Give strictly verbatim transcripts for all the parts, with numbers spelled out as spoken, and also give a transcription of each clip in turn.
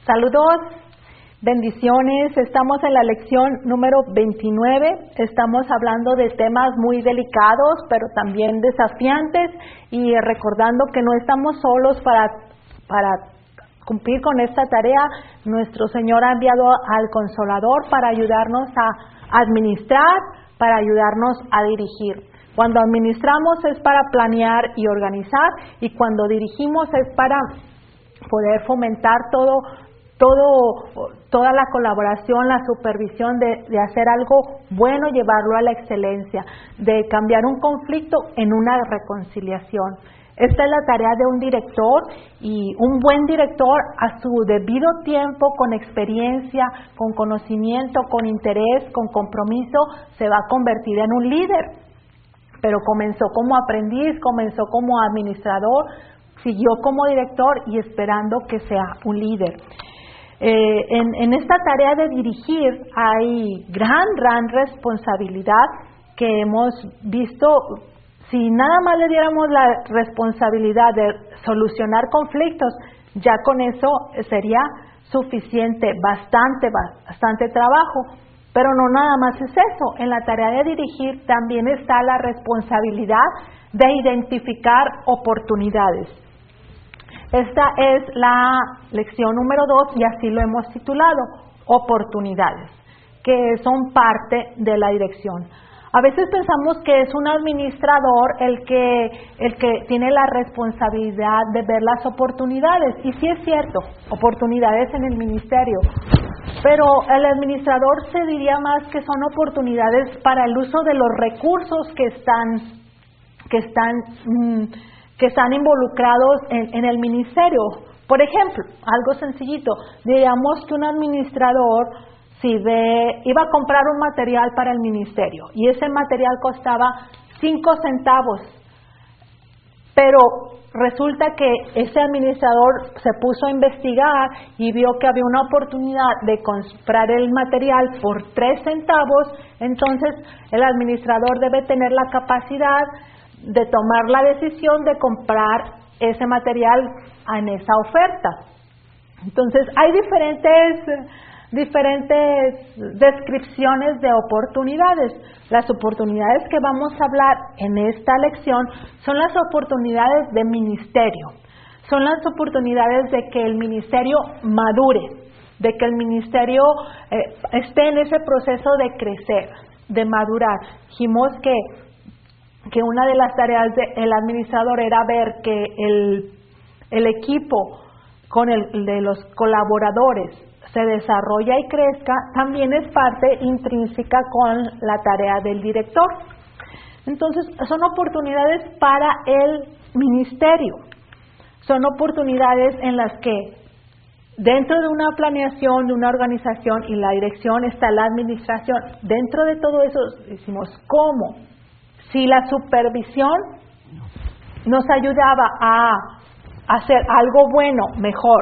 Saludos, bendiciones. Estamos en la lección número veintinueve. Estamos hablando de temas muy delicados, pero también desafiantes, y recordando que no estamos solos para, para cumplir con esta tarea. Nuestro Señor ha enviado al Consolador para ayudarnos a administrar, para ayudarnos a dirigir. Cuando administramos es para planear y organizar, y cuando dirigimos es para poder fomentar todo Todo, toda la colaboración, la supervisión de, de hacer algo bueno, llevarlo a la excelencia, de cambiar un conflicto en una reconciliación. Esta es la tarea de un director, y un buen director a su debido tiempo, con experiencia, con conocimiento, con interés, con compromiso, se va a convertir en un líder. Pero comenzó como aprendiz, comenzó como administrador, siguió como director y esperando que sea un líder. Eh, en, en esta tarea de dirigir hay gran, gran responsabilidad que hemos visto. Si nada más le diéramos la responsabilidad de solucionar conflictos, ya con eso sería suficiente, bastante, bastante trabajo. Pero no nada más es eso. En la tarea de dirigir también está la responsabilidad de identificar oportunidades. Esta es la lección número dos, y así lo hemos titulado, oportunidades, que son parte de la dirección. A veces pensamos que es un administrador el que, el que tiene la responsabilidad de ver las oportunidades, y sí es cierto, oportunidades en el ministerio, pero el administrador se diría más que son oportunidades para el uso de los recursos que están, que están mmm, que están involucrados en, en el ministerio. Por ejemplo, algo sencillito, diríamos que un administrador, si ve, iba a comprar un material para el ministerio, y ese material costaba cinco centavos, pero resulta que ese administrador se puso a investigar y vio que había una oportunidad de comprar el material por tres centavos, entonces el administrador debe tener la capacidad de tomar la decisión de comprar ese material en esa oferta. Entonces hay diferentes, diferentes descripciones de oportunidades. Las oportunidades que vamos a hablar en esta lección son las oportunidades de ministerio. Son las oportunidades de que el ministerio madure, de que el ministerio eh, esté en ese proceso de crecer, de madurar. Dijimos que que una de las tareas del administrador era ver que el, el equipo con el de los colaboradores se desarrolla y crezca. También es parte intrínseca con la tarea del director. Entonces, son oportunidades para el ministerio. Son oportunidades en las que dentro de una planeación, de una organización y la dirección está la administración. Dentro de todo eso decimos, ¿cómo? Si la supervisión nos ayudaba a hacer algo bueno, mejor.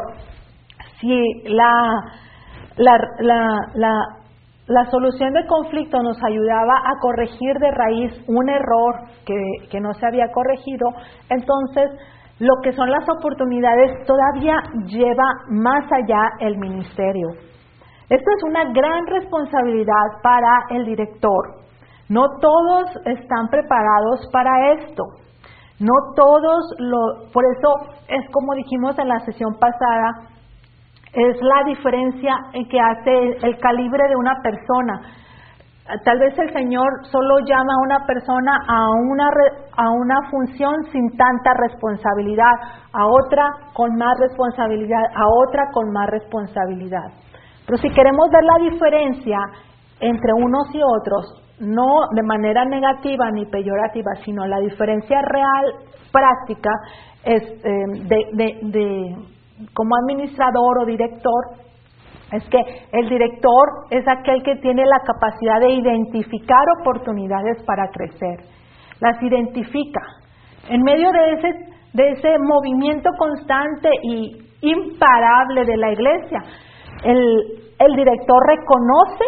Si la, la, la, la, la solución de conflicto nos ayudaba a corregir de raíz un error que, que no se había corregido, entonces lo que son las oportunidades todavía lleva más allá el ministerio. Esto es una gran responsabilidad para el director. No todos están preparados para esto. No todos lo, por eso es como dijimos en la sesión pasada, es la diferencia en que hace el, el calibre de una persona. Tal vez el Señor solo llama a una persona a una, a una función sin tanta responsabilidad, a otra con más responsabilidad, a otra con más responsabilidad. Pero si queremos ver la diferencia entre unos y otros, no de manera negativa ni peyorativa, sino la diferencia real, práctica, es eh, de, de, de como administrador o director, es que el director es aquel que tiene la capacidad de identificar oportunidades para crecer. Las identifica. En medio de ese, de ese movimiento constante y imparable de la iglesia, el, el director reconoce,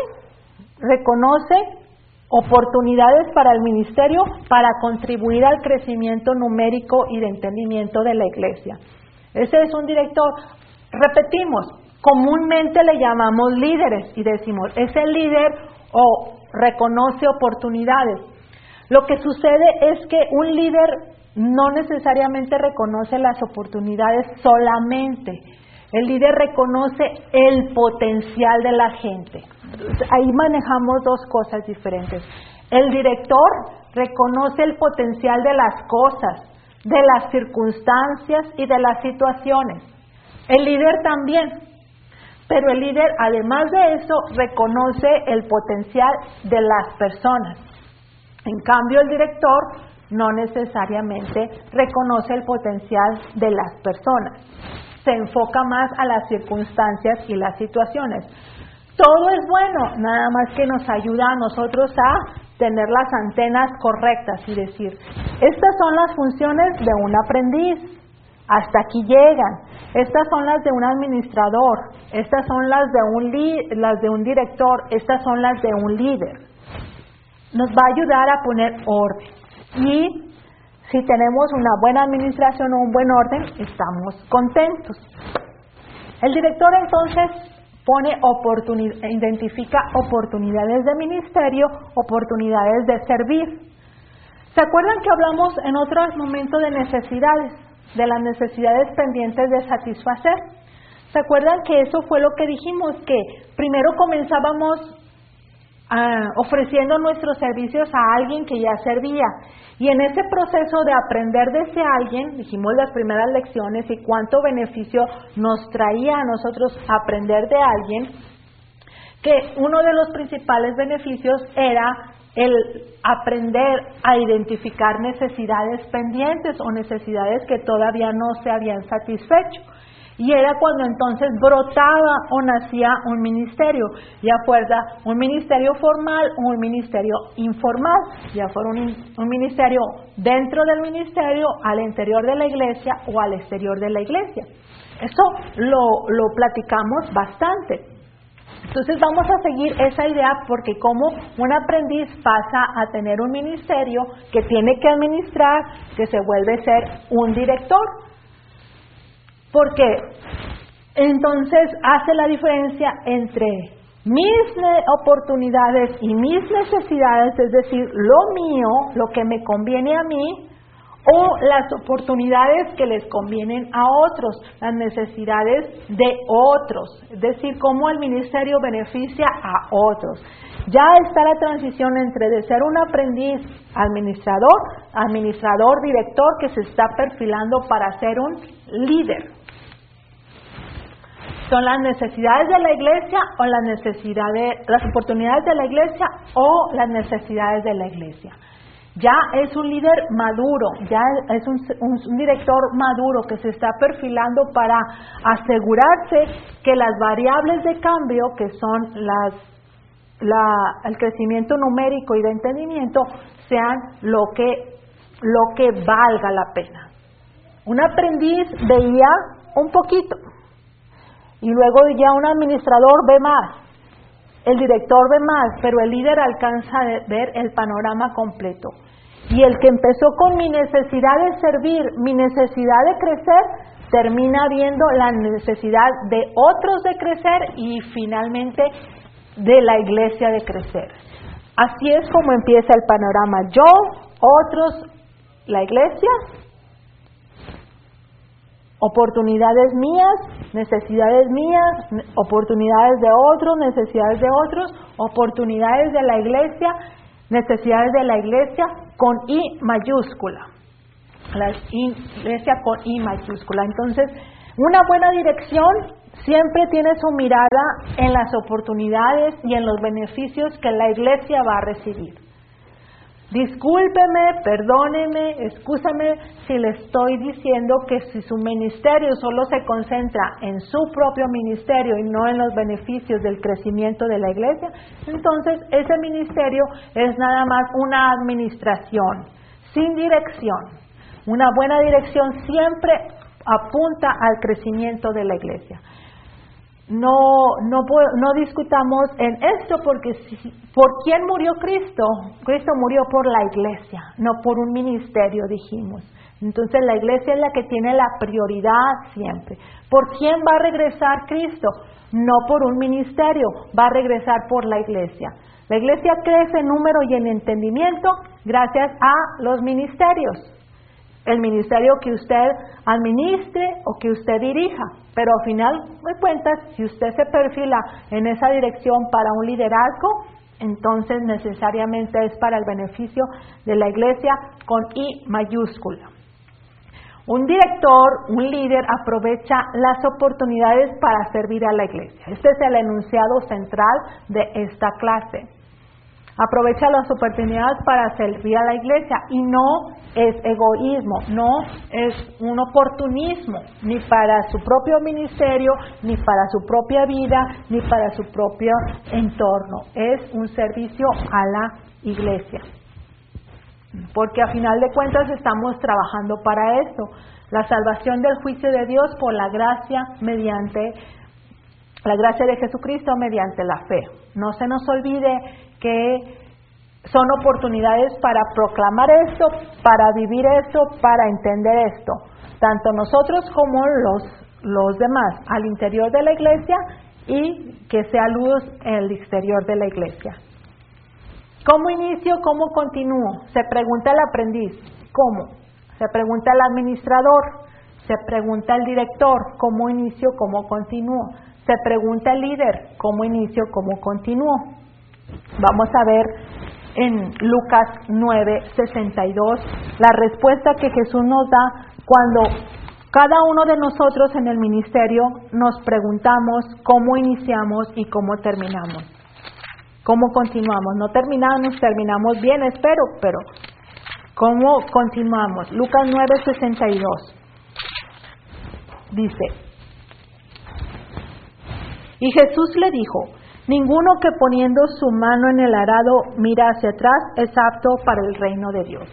reconoce oportunidades para el ministerio para contribuir al crecimiento numérico y de entendimiento de la iglesia. Ese es un director. Repetimos, comúnmente le llamamos líderes y decimos, es el líder o reconoce oportunidades. Lo que sucede es que un líder no necesariamente reconoce las oportunidades solamente. El líder reconoce el potencial de la gente. Ahí manejamos dos cosas diferentes. El director reconoce el potencial de las cosas, de las circunstancias y de las situaciones. El líder también. Pero el líder, además de eso, reconoce el potencial de las personas. En cambio, el director no necesariamente reconoce el potencial de las personas. Se enfoca más a las circunstancias y las situaciones. Todo es bueno, nada más que nos ayuda a nosotros a tener las antenas correctas y decir, estas son las funciones de un aprendiz, hasta aquí llegan. Estas son las de un administrador, estas son las de un, li- las de un director, estas son las de un líder. Nos va a ayudar a poner orden. Y si tenemos una buena administración o un buen orden, estamos contentos. El director entonces pone oportunidad, identifica oportunidades de ministerio, oportunidades de servir. ¿Se acuerdan que hablamos en otro momento de necesidades, de las necesidades pendientes de satisfacer? ¿Se acuerdan que eso fue lo que dijimos? Que primero comenzábamos Uh, ofreciendo nuestros servicios a alguien que ya servía, y en ese proceso de aprender de ese alguien, dijimos las primeras lecciones y cuánto beneficio nos traía a nosotros aprender de alguien, que uno de los principales beneficios era el aprender a identificar necesidades pendientes o necesidades que todavía no se habían satisfecho. Y era cuando entonces brotaba o nacía un ministerio, ya fuera un ministerio formal o un ministerio informal, ya fuera un, un ministerio dentro del ministerio, al interior de la iglesia o al exterior de la iglesia. Eso lo, lo platicamos bastante. Entonces vamos a seguir esa idea, porque como un aprendiz pasa a tener un ministerio que tiene que administrar, que se vuelve a ser un director. Porque entonces hace la diferencia entre mis oportunidades y mis necesidades, es decir, lo mío, lo que me conviene a mí, o las oportunidades que les convienen a otros, las necesidades de otros, es decir, cómo el ministerio beneficia a otros. Ya está la transición entre de ser un aprendiz administrador, administrador, director, que se está perfilando para ser un líder. Son las necesidades de la iglesia o las necesidades, las oportunidades de la iglesia o las necesidades de la iglesia. Ya es un líder maduro, ya es un, un, un director maduro que se está perfilando para asegurarse que las variables de cambio, que son las, la, el crecimiento numérico y de entendimiento, sean lo que, lo que valga la pena. Un aprendiz veía un poquito, y luego ya un administrador ve más, el director ve más, pero el líder alcanza a ver el panorama completo. Y el que empezó con mi necesidad de servir, mi necesidad de crecer, termina viendo la necesidad de otros de crecer y finalmente de la iglesia de crecer. Así es como empieza el panorama. Yo, otros, la iglesia, oportunidades mías, necesidades mías, oportunidades de otros, necesidades de otros, oportunidades de la iglesia, necesidades de la iglesia con I mayúscula. La iglesia con I mayúscula. Entonces, una buena dirección siempre tiene su mirada en las oportunidades y en los beneficios que la iglesia va a recibir. Discúlpeme, perdóneme, excúsame si le estoy diciendo que si su ministerio solo se concentra en su propio ministerio y no en los beneficios del crecimiento de la iglesia, entonces ese ministerio es nada más una administración, sin dirección. Una buena dirección siempre apunta al crecimiento de la iglesia. No, no, no discutamos en esto, porque si, ¿por quién murió Cristo? Cristo murió por la iglesia, no por un ministerio, dijimos. Entonces la iglesia es la que tiene la prioridad siempre. ¿Por quién va a regresar Cristo? No por un ministerio, va a regresar por la iglesia. La iglesia crece en número y en entendimiento gracias a los ministerios. El ministerio que usted administre o que usted dirija. Pero al final de cuentas, si usted se perfila en esa dirección para un liderazgo, entonces necesariamente es para el beneficio de la iglesia con I mayúscula. Un director, un líder, aprovecha las oportunidades para servir a la iglesia. Este es el enunciado central de esta clase. Aprovecha las oportunidades para servir a la iglesia y no es egoísmo, no es un oportunismo, ni para su propio ministerio, ni para su propia vida, ni para su propio entorno. Es un servicio a la iglesia. Porque a final de cuentas estamos trabajando para esto. La salvación del juicio de Dios por la gracia mediante la gracia de Jesucristo mediante la fe. No se nos olvide que son oportunidades para proclamar esto, para vivir esto, para entender esto. Tanto nosotros como los, los demás al interior de la iglesia y que sea luz en el exterior de la iglesia. ¿Cómo inicio? ¿Cómo continúo? Se pregunta el aprendiz. ¿Cómo? Se pregunta el administrador. Se pregunta el director. ¿Cómo inicio? ¿Cómo continúo? Se pregunta el líder. ¿Cómo inicio? ¿Cómo continúo? Vamos a ver en Lucas nueve, sesenta y dos la respuesta que Jesús nos da cuando cada uno de nosotros en el ministerio nos preguntamos cómo iniciamos y cómo terminamos. ¿Cómo continuamos? No terminamos, terminamos bien, espero, pero ¿cómo continuamos? Lucas nueve, sesenta y dos dice: y Jesús le dijo: ninguno que poniendo su mano en el arado mira hacia atrás es apto para el reino de Dios.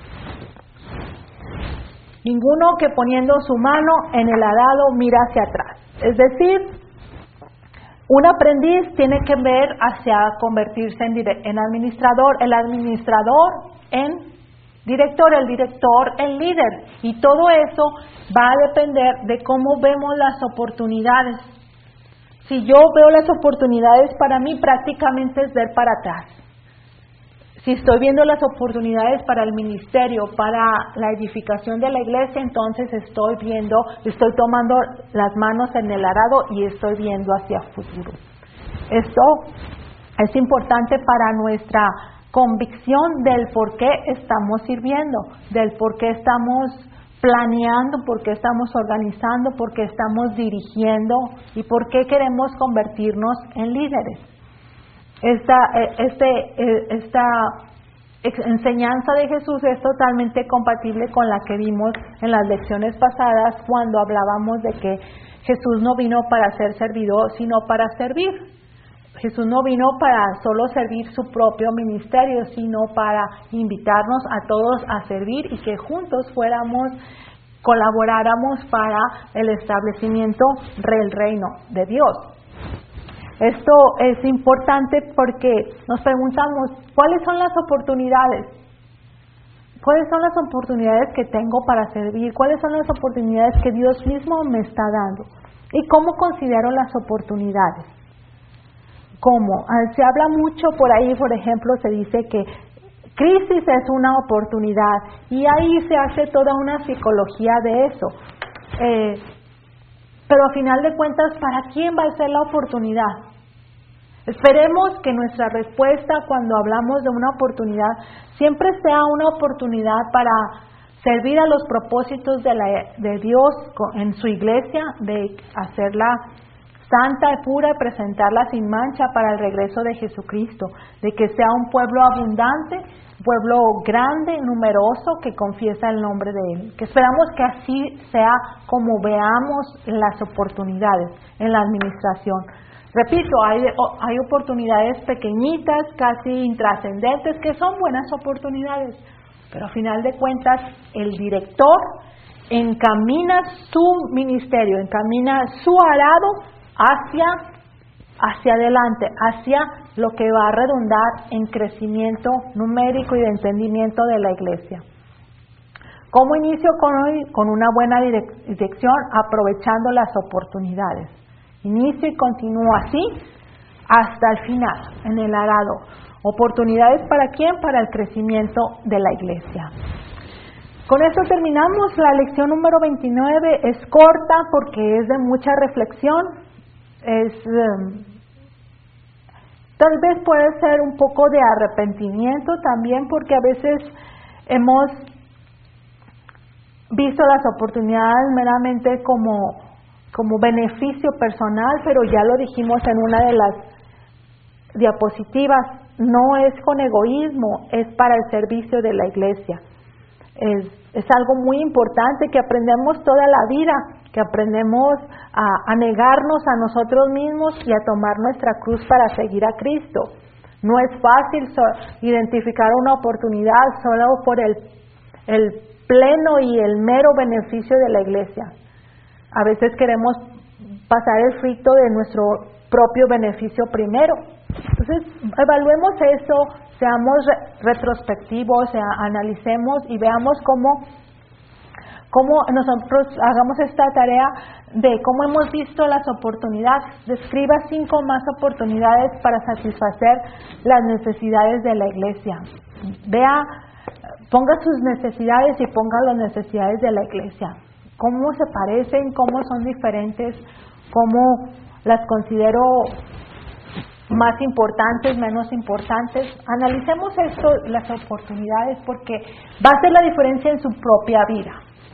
Ninguno que poniendo su mano en el arado mira hacia atrás. Es decir, un aprendiz tiene que ver hacia convertirse en, en administrador, el administrador en director, el director en líder. Y todo eso va a depender de cómo vemos las oportunidades. Si yo veo las oportunidades para mí, prácticamente es ver para atrás. Si estoy viendo las oportunidades para el ministerio, para la edificación de la iglesia, entonces estoy viendo, estoy tomando las manos en el arado y estoy viendo hacia el futuro. Esto es importante para nuestra convicción del por qué estamos sirviendo, del por qué estamos planeando, por qué estamos organizando, por qué estamos dirigiendo y por qué queremos convertirnos en líderes. Esta, este, esta enseñanza de Jesús es totalmente compatible con la que vimos en las lecciones pasadas cuando hablábamos de que Jesús no vino para ser servido, sino para servir. Jesús no vino para solo servir su propio ministerio, sino para invitarnos a todos a servir y que juntos fuéramos, colaboráramos para el establecimiento del reino de Dios. Esto es importante porque nos preguntamos, ¿cuáles son las oportunidades? ¿Cuáles son las oportunidades que tengo para servir? ¿Cuáles son las oportunidades que Dios mismo me está dando? ¿Y cómo considero las oportunidades? ¿Cómo? Se habla mucho por ahí, por ejemplo, se dice que crisis es una oportunidad y ahí se hace toda una psicología de eso. Eh, pero a final de cuentas, ¿para quién va a ser la oportunidad? Esperemos que nuestra respuesta cuando hablamos de una oportunidad siempre sea una oportunidad para servir a los propósitos de, la, de Dios en su iglesia, de hacerla santa y pura y presentarla sin mancha para el regreso de Jesucristo, de que sea un pueblo abundante, pueblo grande, numeroso, que confiesa el nombre de Él. Que esperamos que así sea como veamos las oportunidades en la administración. Repito, hay, hay oportunidades pequeñitas, casi intrascendentes, que son buenas oportunidades, pero a final de cuentas el director encamina su ministerio, encamina su arado hacia, hacia adelante, hacia lo que va a redundar en crecimiento numérico y de entendimiento de la iglesia. ¿Cómo inicio con hoy? Con una buena dirección, aprovechando las oportunidades. Inicio y continúo así hasta el final, en el arado. ¿Oportunidades para quién? Para el crecimiento de la iglesia. Con esto terminamos la lección número veintinueve. Es corta porque es de mucha reflexión. Es, um, tal vez puede ser un poco de arrepentimiento también, porque a veces hemos visto las oportunidades meramente como, como beneficio personal, pero ya lo dijimos en una de las diapositivas, no es con egoísmo, es para el servicio de la iglesia. Es, es algo muy importante que aprendemos toda la vida, que aprendemos a, a negarnos a nosotros mismos y a tomar nuestra cruz para seguir a Cristo. No es fácil so, identificar una oportunidad solo por el, el pleno y el mero beneficio de la iglesia. A veces queremos pasar el frito de nuestro propio beneficio primero. Entonces, evaluemos eso, seamos re retrospectivos, sea, analicemos y veamos cómo, cómo nosotros hagamos esta tarea de cómo hemos visto las oportunidades. Describa cinco más oportunidades para satisfacer las necesidades de la iglesia. Vea, ponga sus necesidades y ponga las necesidades de la iglesia. ¿Cómo se parecen? ¿Cómo son diferentes? ¿Cómo las considero más importantes, menos importantes? Analicemos esto, las oportunidades, porque va a hacer la diferencia en su propia vida.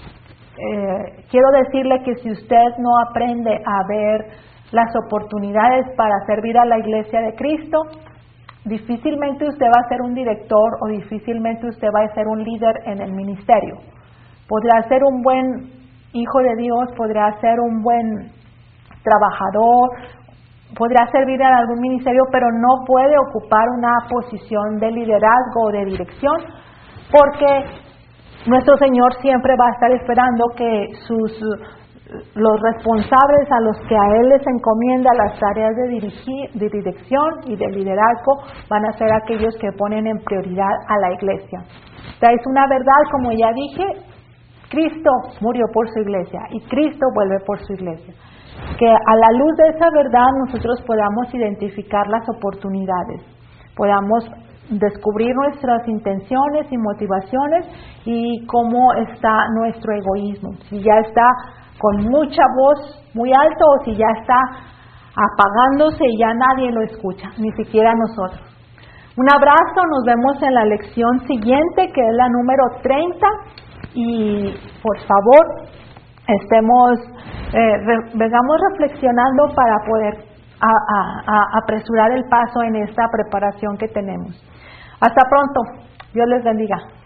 Eh, quiero decirle que si usted no aprende a ver las oportunidades para servir a la iglesia de Cristo, difícilmente usted va a ser un director o difícilmente usted va a ser un líder en el ministerio. Podrá ser un buen hijo de Dios, podrá ser un buen trabajador, podrá servir en algún ministerio, pero no puede ocupar una posición de liderazgo o de dirección, porque nuestro Señor siempre va a estar esperando que sus los responsables a los que a Él les encomienda las tareas de, dirigir, de dirección y de liderazgo van a ser aquellos que ponen en prioridad a la iglesia. Esta es una verdad, como ya dije, Cristo murió por su iglesia y Cristo vuelve por su iglesia. Que a la luz de esa verdad nosotros podamos identificar las oportunidades, podamos descubrir nuestras intenciones y motivaciones y cómo está nuestro egoísmo, si ya está con mucha voz muy alto o si ya está apagándose y ya nadie lo escucha, ni siquiera nosotros. Un abrazo, nos vemos en la lección siguiente, que es la número treinta, y por favor estemos eh, re, vengamos reflexionando para poder a, a, a apresurar el paso en esta preparación que tenemos. Hasta pronto, Dios les bendiga.